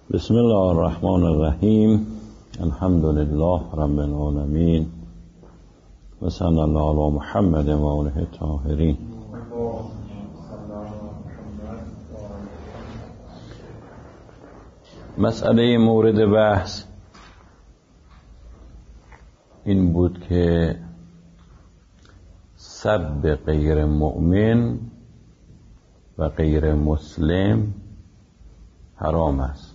بسم الله الرحمن الرحیم. الحمد لله رب العالمین و صلی الله علی محمد و آله الطاهرین. مسئله مورد بحث این بود که سب غیر مؤمن و غیر مسلم حرام است.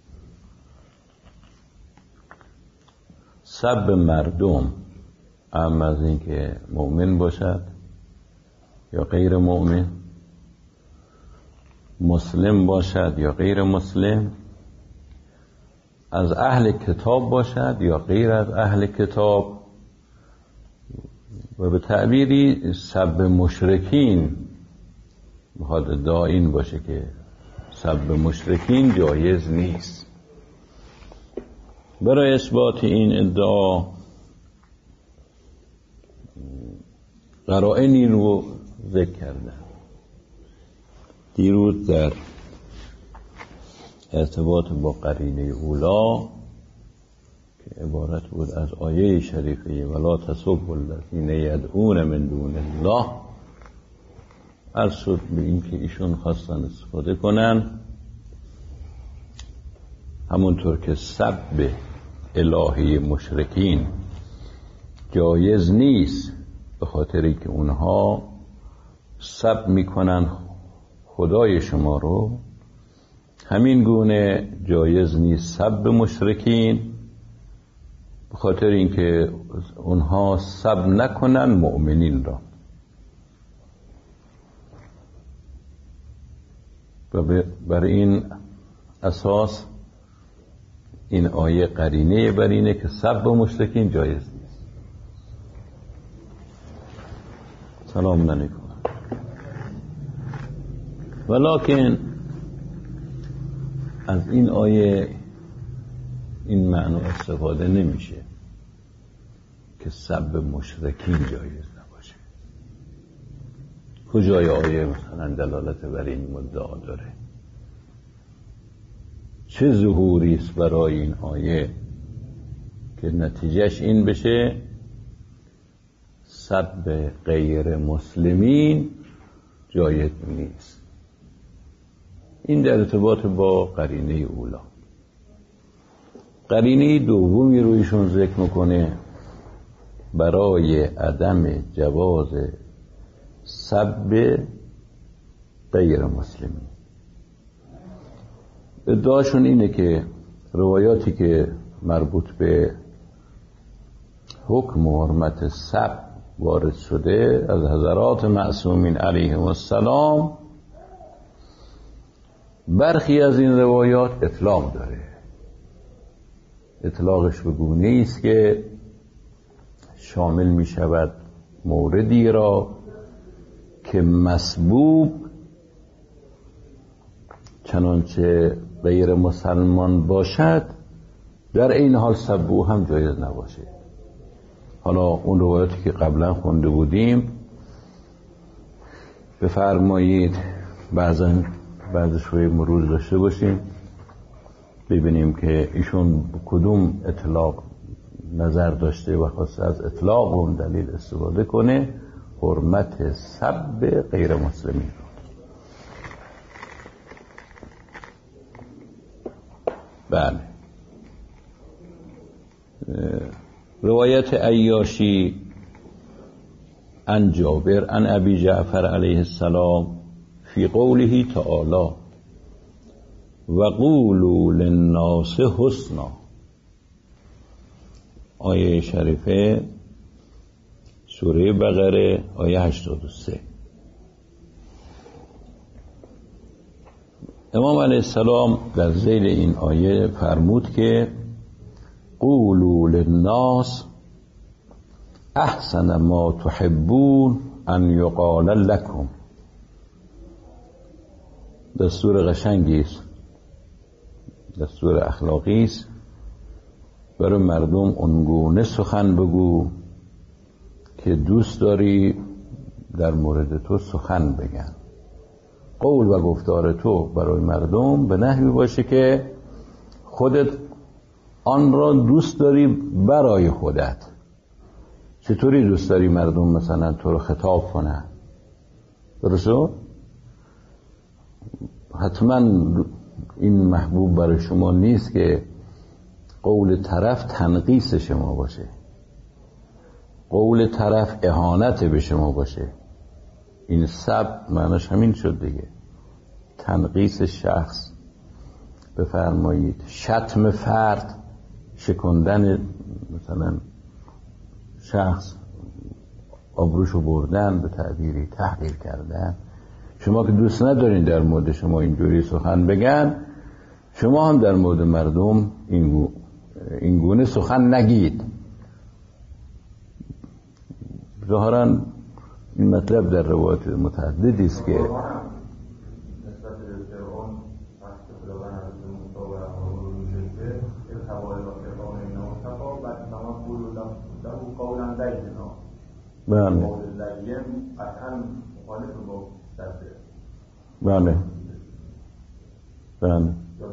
سب مردم، اما از این که مؤمن باشد یا غیر مؤمن، مسلم باشد یا غیر مسلم، از اهل کتاب باشد یا غیر از اهل کتاب، و به تعبیری سب مشرکین، بخواد ادعا این باشه که سب مشرکین جایز نیست. برای اثبات این ادعا قرائنی رو ذکر کردم. دیروز در ارتباط با قرینه اولا که عبارت بود از آیه شریفه ولا تسبوا الذین یدعون من دون الله، عرض شد به این که ایشون خواستن استفاده کنن همونطور که سب الهی مشرکین جایز نیست، به خاطری که اونها سب میکنن خدای شما رو، همین گونه جایز نیست سب مشرکین، به خاطر اینکه اونها سب نکنن مؤمنین را. و بر این اساس این آیه قرینه بر اینه که سب مشرکین جایز نیست. سلام علیکم. ولکن از این آیه این معنی استفاده نمیشه که سب مشرکین جایز نباشه. کجای آیه مثلا دلالت بر این مدعا داره؟ چه ظهوری است برای این آیه که نتیجهش این بشه سب غیر مسلمین جایز نیست؟ این در ارتباط با قرینه اولا. قرینه دومی رو ایشون ذکر میکنه برای عدم جواز سب غیر مسلمین. ادعاشون اینه که روایاتی که مربوط به حکم و حرمت سب وارد شده از حضرات معصومین علیهم السلام، برخی از این روایات اطلاق داره. اطلاقش به گونه است که شامل می شود موردی را که مسبوب چنانچه غیر مسلمان باشد در این حال سبو هم جایز نباشه. حالا اون روایاتی که قبلا خونده بودیم بفرمایید بعضش روی مرور داشته باشیم ببینیم که ایشون کدوم اطلاق نظر داشته و خواسته از اطلاق اون دلیل استفاده کنه حرمت سب غیر مسلمین. بله، روایت عیاشی عن جابر عن ابی جعفر علیه السلام فی قوله تعالی و قولوا للناس حسنا، آیه شریفه سوره بقره آیه 83. امام علیه السلام در ذیل این آیه فرمود که قولوا للناس احسن ما تحبون ان یقال لکم. دستور قشنگی است، دستور اخلاقی است، برای مردم اونگونه سخن بگو که دوست داری در مورد تو سخن بگن. قول و گفتار تو برای مردم به نحوی باشه که خودت آن را دوست داری برای خودت. چطوری دوست داری مردم مثلا تو رو خطاب کنن؟ درسته؟ حتما این محبوب برای شما نیست که قول طرف تنقیص شما باشه، قول طرف اهانت به شما باشه. این سب معناش همین شد دیگه، تنقیص شخص بفرمایید، شتم فرد، شکندن مثلا شخص، آبروشو بردن، به تعبیری تحقیر کردن. شما که دوست ندارین در مورد شما اینجوری سخن بگن، شما هم در مورد مردم این گونه سخن نگید. ظاهراً این مطلب در روایات متعددی است که بله بله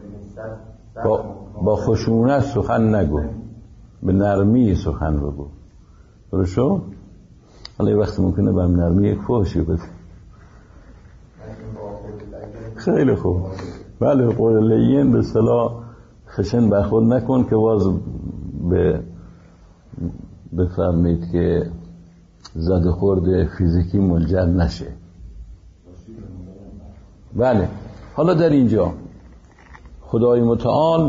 با خشونت سخن نگو، به نرمی سخن بگو. درسته؟ حالا یه وقت ممکنه به نرمی یک فحشی بده. خیلی خوب. بله، قول لین به اصطلاح خشن برخورد نکن که باز بفرمایید که زد خورد فیزیکی منجر نشه. بله. حالا در اینجا خدای متعال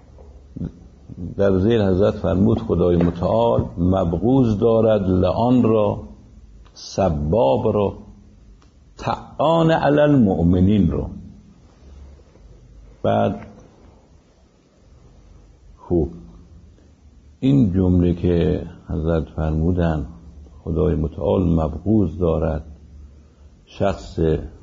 در زیر حضرت فرمود خدای متعال مبغوض دارد لعان را، سباب را، طعان علی المؤمنین را. بعد خوب این جمله که حضرت فرمودن خدای متعال مبغوض دارد شخص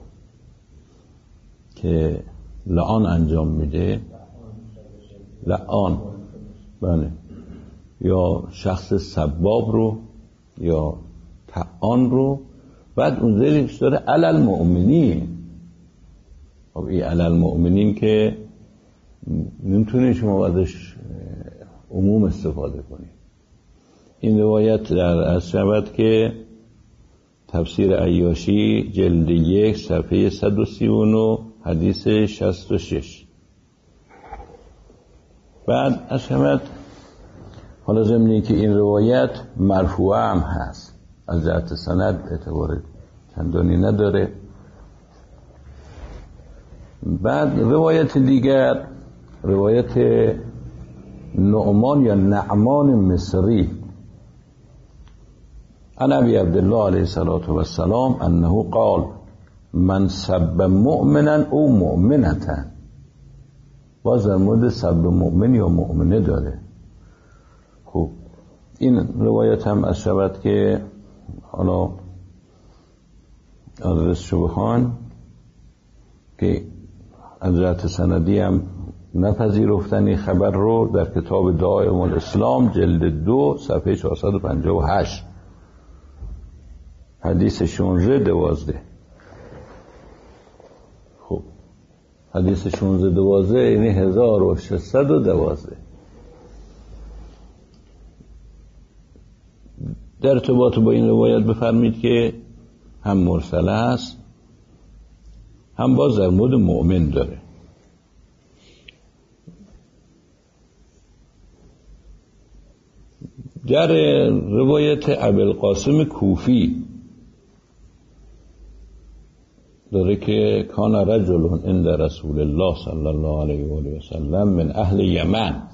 که لعان انجام میده، لعان، بله، یا شخص سباب رو یا طعان رو. بعد اون زیرش داره علی المؤمنین. خب این علی المؤمنین که نمیتونه شما ازش عموم استفاده کنید. این روایت در از شود که تفسیر عیاشی جلد 1 صفحه 139 حدیث 66. بعد از شود حالا ضمنی که این روایت مرفوع هم هست، از جهت سند اعتبار چندانی نداره. بعد روایت دیگر، روایت نعمان یا نعمان مصری عن ابی عبدالله علیه الصلاة والسلام انه قال من سب مؤمنا او مؤمنة. باز در مورد سب مؤمن یا مؤمنه داره. خب این روایت هم از شود که حالا آدرس شو بخوان که از جهت سندی هم نپذیرفتنی خبر رو در کتاب دائم الاسلام جلد 2 صفحه 458 حدیث 16-12. خب حدیث 16-12 یعنی 1612. در ارتباط با این روایت بفرمید که هم مرسله است هم باز در مورد مؤمن داره. در روایت ابوالقاسم کوفی داره که کان رجل عند رسول الله صلی الله علیه و آله و سلم من اهل یمن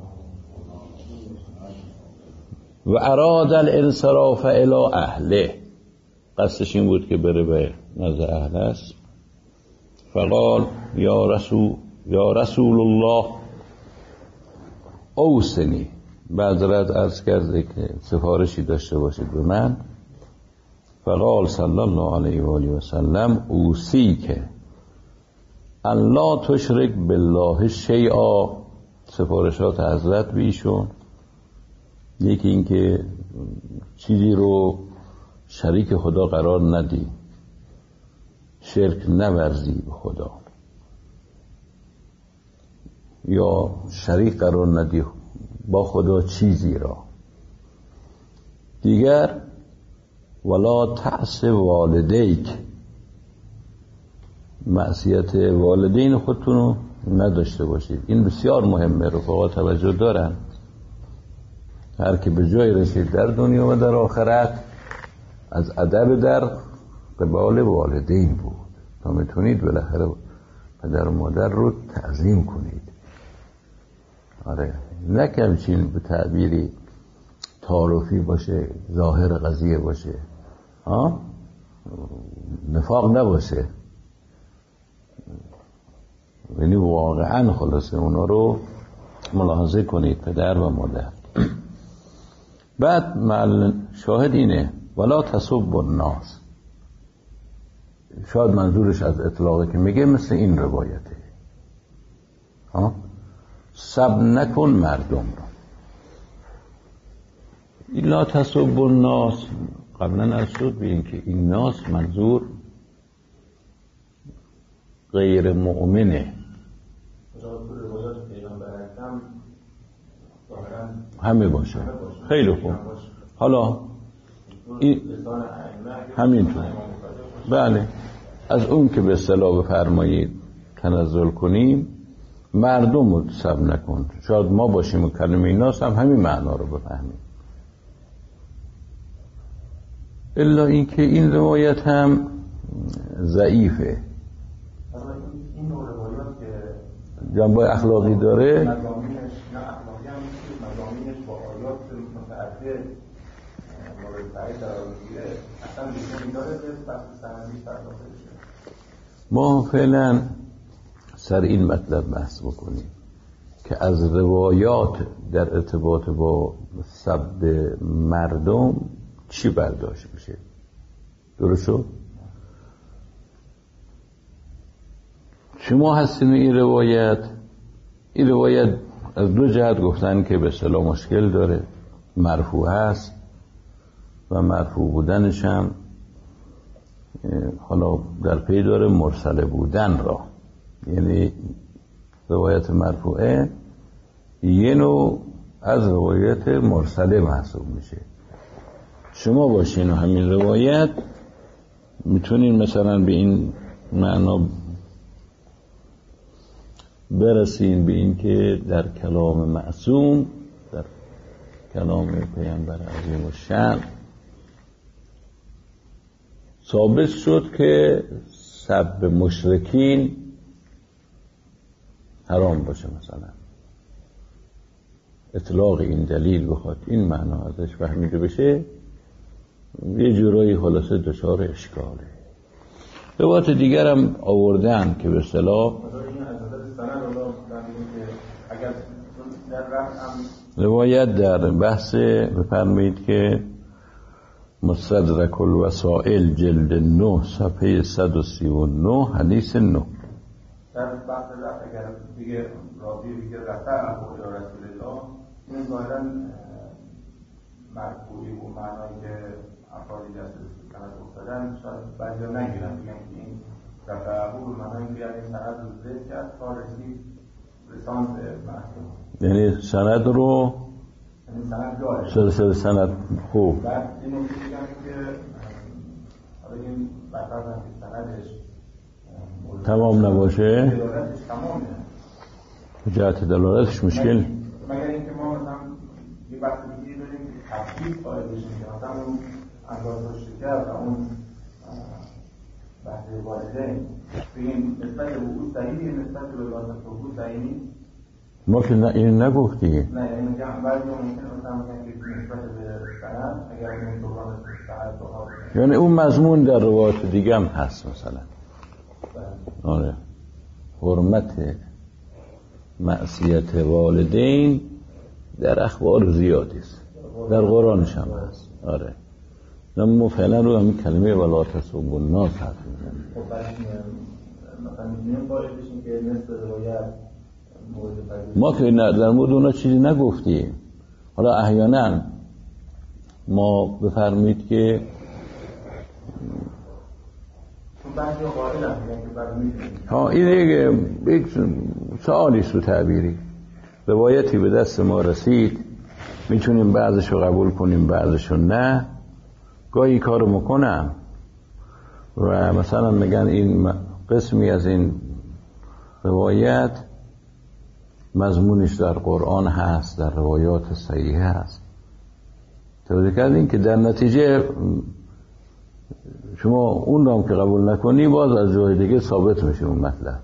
و اراد الانصراف الی اهله. قصدش این بود که بره به نزد اهلش. فقال یا رسول الله اوصنی. بعد عرض کرده که سفارشی داشته باشید به من. فقال صلی الله علیه و آله و سلم اوصیک ان لا تشرک بالله شیئا. سفارشات حضرت به ایشون، یکی این که چیزی رو شریک خدا قرار ندی، شرک نورزی به خدا. یا شریک قرار ندی با خدا چیزی را. دیگر ولا تعص والدیک، معصیت والدین خودتون رو نداشته باشید. این بسیار مهمه، رفقا توجه دارن. هر که به جای رسید در دنیا و در آخرت از ادب در قبال والدین بود تا میتونید بالاخره پدر و مادر رو تعظیم کنید. آره، نه کمچین به تعبیری تعارفی باشه، ظاهر قضیه باشه، نفاق نباشه، یعنی واقعا خلاصه اونا رو ملاحظه کنید، پدر و مادر. بعد شاهد اینه ولا تسب الناس. شاید منظورش از اطلاقی که میگه مثل این روایته، سب نکن مردم رو. لا تسب الناس قبلا عرض شد به این که این ناس منظور غیر مؤمنه. همه باشه. خیلی خوب. حالا این همینطور. بله، از اون که به اصطلاح بفرمایید تنزل کنیم، مردم رو سب نکن. شاید ما باشیم و کلمه ناس هم همین معنا رو بفهمیم. الا این که این روایت هم ضعیفه. این نوع روایات که جنبه اخلاقی داره، مضامینش نه اخلاقی هم نیست، مضامینش با آیات متعدد مورد تعریف قرار میگیره، اصلا دیگه داره که بحث سندیش پرداخته بشه. ما فعلا سر این مطلب بحث بکنیم که از روایات در ارتباط با سب مردم چی برداشت میشه. درست شد؟ شما هستین این روایت از دو جهت گفتن که به اصطلاح مشکل داره، مرفوع هست و مرفوع بودنش هم حالا در پی داره مرسل بودن را. یعنی روایت مرفوعه یه نوع از روایت مرسله محسوب میشه. شما باشین و همین روایت میتونین مثلا به این معنا برسین، به این که در کلام معصوم، در کلام پیامبر عظیم الشأن ثابت شد که سب مشرکین حرام باشه. مثلا اطلاق این دلیل بخواد این معنا ازش فهمیده بشه، یه جورایی خلاصه دچار اشکاله. روایت دیگر هم آوردن که به اصطلاح روایت در بحث بفرمایید که مستدرک الوسائل جلد 9 صفحه 139 حدیث 9 در بحث رفع اگر دیگه راضی دیگه رفع ابو رسول الله، این ظاهرا مرفوعی و معنایی که افرادی دست سند افتادن شاید بعضی نگیرن، بگن که این رفع ابو رو معنایی که این سند رو ذکر کرد تا رسید رسان به محکوم، یعنی سند رو سند داره سند خوب. بعد این نکته بگن که حالا این بفرضن که سندش تمام نباشه، دلالتش تمامه، جهت دلالتش مشکل، مگر اینکه ما مثلا یه بحث دیگه داریم که تفکیک قائل بشیم که مثلا اون اندازه شکر و اون بحث والدین بگیم نسبت به او صحیحی، نسبت به او صحیح نیست. ما که این نگفتی. نه، یعنی میگم بعضی ممکنه مثلا میگن که نسبت به سند اگر این دوران سند بخواد، یعنی اون مضمون در روایت دیگه هم هست. مثلا آره، حرمت معصیت والدین در اخبار زیادی است، در قرآنش هم هست. آره، ما فعلا رو همین کلمه ولا تسبوا الناس حرف میزنیم. خب مثلا میتونیم قائل بشیم که نصف روایت ما که در مورد اونا چیزی نگفتیم. حالا احیانا ما بفرمایید که بعضی قائل هم میگن که بعد می‌دونیم این یک سوالی سو تعبیری، روایتی به دست ما رسید، میتونیم بعضش رو قبول کنیم بعضش رو نه. گاهی کارو میکنم و مثلا میگن این قسمی از این روایت مضمونش در قرآن هست، در روایات صحیح هست. توجه کردین که در نتیجه شما اون رو هم که قبول نکنی باز از جای دیگه ثابت میشه اون مطلب.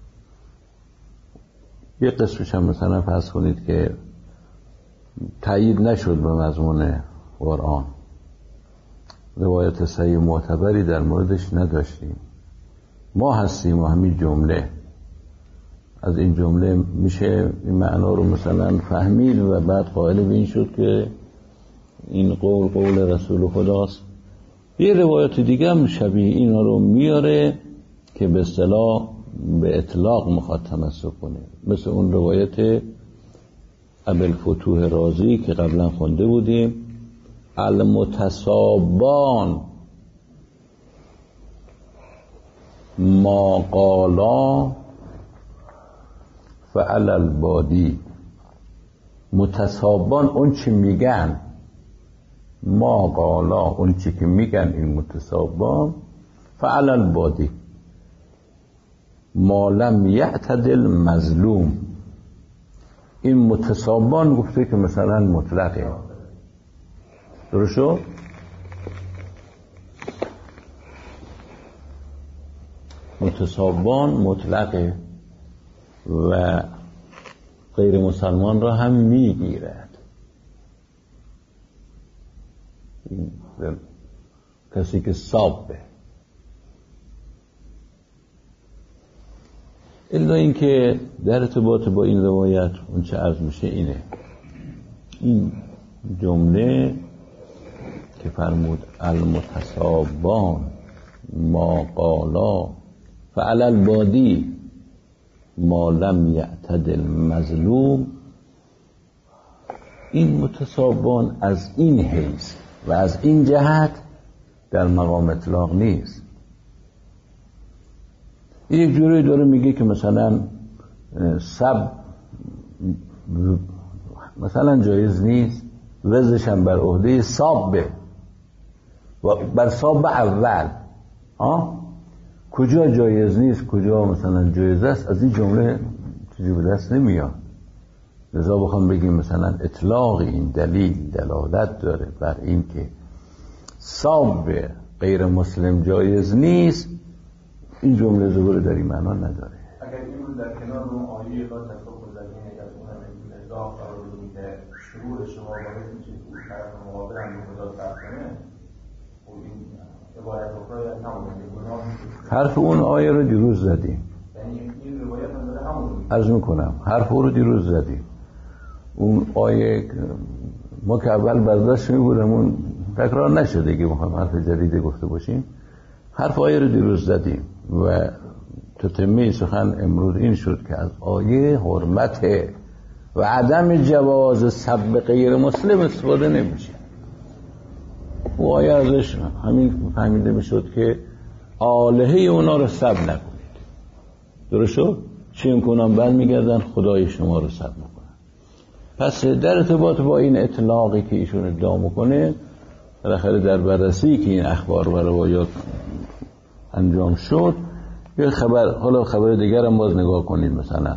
یه قسمش هم مثلا فرض کنید که تایید نشد به مضمون قرآن، روایت صحیح معتبری در موردش نداشتیم، ما هستیم و همین جمله، از این جمله میشه این معنا رو مثلا فهمید و بعد قائل به این شد که این قول رسول خداست. یه روایت دیگه هم شبیه اینا رو میاره که به اصطلاح به اطلاق میخواد تمسک کنه، مثل اون روایت ابوالفتوح رازی که قبلا خونده بودیم، المتصابان ما قالا فعل البادی. متصابان اون چی میگن، ما قالا اون چی که میگن این متصابان، فعل البادی ما لم یعتدل مظلوم. این متصابان گفته که مثلا مطلقه، درست شد؟ متصابان مطلقه و غیر مسلمان را هم میگیرد. کسی که صابه، الا اینکه در ارتباط با این روایت اون چه عرض میشه اینه، این جمله که فرمود المتصابان ما قالا فعل البادی ما لم یعتدل مظلوم، این متصابان از این حیث و از این جهت در مقام اطلاق نیست. یک جوری داره میگه که مثلا سب مثلا جایز نیست، وزش هم بر عهده سابه و بر ساب اول. کجا جایز نیست کجا مثلا جایز است، از این جمله چیزی به دست نمیاد. لذا بخوام بگیم مثلا اطلاق این دلیل دلالت داره بر این که ساب غیر مسلم جایز نیست، این جمله ظهور در این معنا نداره. اگر این رو در کنار اون آیه لا تفرق الذین یکتمون من الله قرار بدیم که شروع شما باید میشه که طرف مقابل هم به خدا صرف کنه، و این عبارت اخرى از همون گناه. حرف اون آیه رو دیروز زدیم، یعنی این روایت هم داره همون رو عرض میکنم حرف اون رو دیروز زدیم. اون آیه ما که اول برداشت میبودم اون تکرار نشده که میخوایم حرف جدید گفته باشیم، حرف آیه رو دیروز زدیم و تتمه سخن امروز این شد که از آیه حرمت و عدم جواز سب غیر مسلم استفاده نمیشه. و آیه ازش همین فهمیده میشد که آلهه اونا رو سب نکنید، درست شد؟ چی میکنن؟ برمیگردن خدای شما رو سب میکنن. پس در ارتباط با این اطلاقی که ایشون ادعا میکنه، بالاخره در بررسی که این اخبار و روایات انجام شد، یه خبر، حالا خبر دیگر هم باز نگاه کنید. مثلا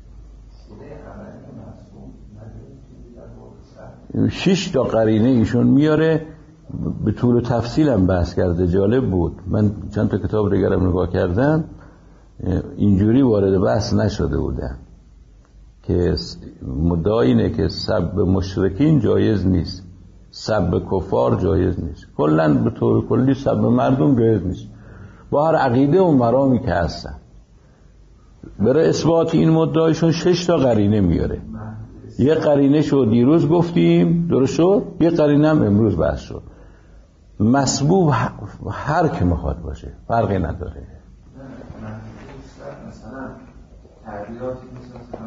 6 تا قرینه ایشون میاره، به طول و تفصیل هم بحث کرده. جالب بود، من چند تا کتاب دیگر هم نگاه کردم، اینجوری وارد بحث نشده بودن که مدعا اینه که سب مشرکین جایز نیست، سب کفار جایز نیست، کلا به طور کلی سب مردم جایز نیست، با هر عقیده و مرامی که هستن. برای اثبات این مدعایشون 6 تا قرینه میاره. یه قرینه شد دیروز گفتیم، درست شد، یه قرینه هم امروز بحث شد. مسبوب هر که میخواد باشه فرقی نداره. مثلا تعبیراتی مثلا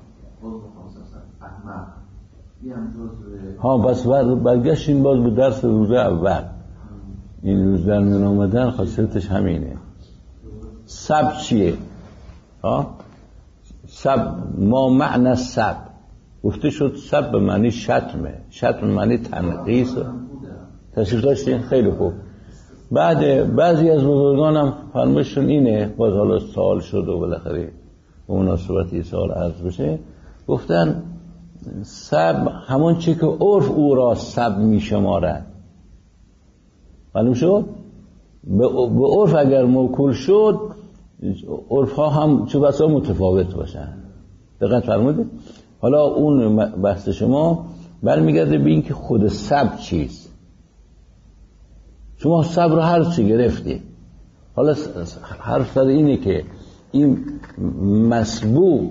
احمد ها، بس برگشتیم باز به درس روز اول. این روز در میان آمدن خاصیتش همینه. سب چیه؟ سب ما معنی سب گفته شد سب به معنی شتمه، شتم معنی تنقیص. تشریف داشتین؟ خیلی خوب. بعد بعضی از بزرگانم فرمایششون اینه، باز حالا سوال شد و بالاخره به مناسبت سوال عرض بشه، گفتن سب همون چی که عرف او را سب می شمارد. معلوم شد؟ به عرف اگر موکول شد، عرف ها هم چه بسا متفاوت باشن. دقت فرمودید؟ حالا اون بحث شما برمیگرده به این که خود سب چیست. شما سب رو هر چی گرفتی، حالا حرف سر اینه که این مسبوب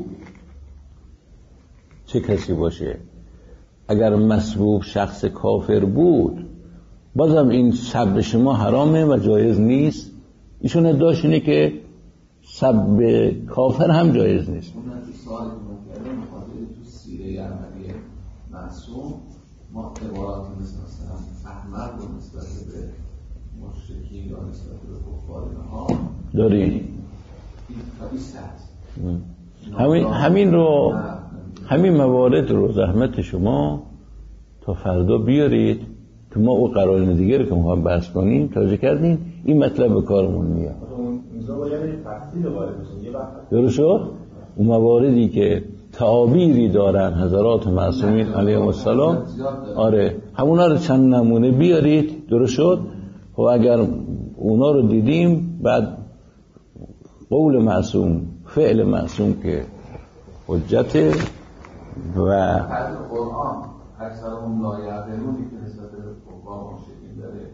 چه کسی باشه. اگر مسبوب شخص کافر بود بازم این سب شما حرامه و جایز نیست. ایشون ادعاش اینه که سب کافر هم جایز نیست. اون از سوال مکرده مخاطبه تو سیره عملی معصوم ما عبارات مثلا احمد و نسبت به مشرکین یا نسبت به کفار اینها داریم. این خبیث هست. همین موارد رو زحمت شما تا فردا بیارید که ما او قرارین دیگه رو که میخوام بحث کنیم توجه کردین این مطلب به کارمون میاد. اینجا باید تفصیل وارد بشیم. یه وقت درست شد؟ اون مواردی که تعابیری دارن حضرات معصومین علیهم السلام، آره همونا رو چند نمونه بیارید. درست شد؟ خب اگر اونا رو دیدیم بعد قول معصوم فعل معصوم که حجته و قرآن اکثر هم لایعقلونی که نسبت به کفار مشرکین داره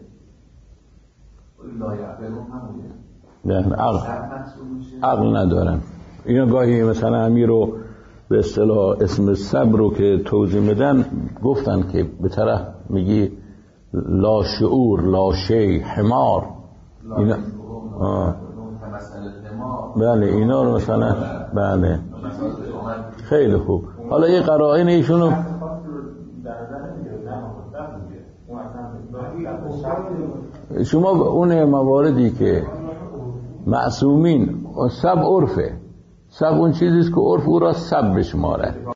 لایعقلون همونه عقل ندارن. اینا گاهی مثلا امیر رو به اصطلاح اسم صبر رو که توضیح میدن گفتن که به طرف میگی لا شعور لا شی حمار اینا بله اینا رو مثلا بله خیلی خوب. حالا یه قرائن ایشونو شما اون مواردی که معصومین سب عرفه، سب اون چیزیست که عرف او را سب بشماره.